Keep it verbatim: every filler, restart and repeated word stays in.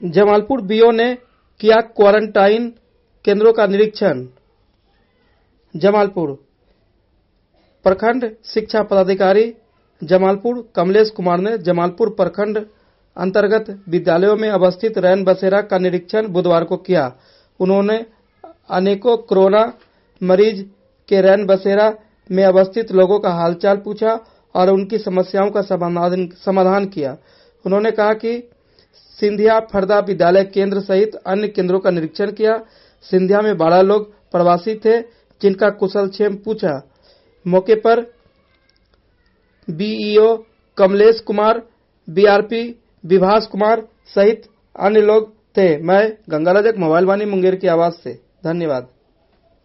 Jamalpur BO ने किया quarantine केंद्रों का निरीक्षण। जमालपुर प्रखंड शिक्षा पदाधिकारी जमालपुर कमलेश कुमार ने जमालपुर प्रखंड अंतर्गत विद्यालयों में अवस्थित रैन बसेरा का निरीक्षण बुधवार को किया। उन्होंने अनेकों कोरोना मरीज के रैन बसेरा में अवस्थित लोगों का हालचाल पूछा और उनकी समस्याओं का समाधान समाधान किया। उन्होंने कहा कि सिंधिया फरदा विद्यालय केंद्र सहित अन्य केंद्रों का निरीक्षण किया। सिंधिया में बारह लोग प्रवासी थे जिनका कुशलक्षेम पूछा। मौके पर बीईओ कमलेश कुमार, बीआरपी विभास कुमार सहित अन्य लोग थे। मैं गंगा रजक, मोबाइल वाणी मुंगेर की आवाज से। धन्यवाद।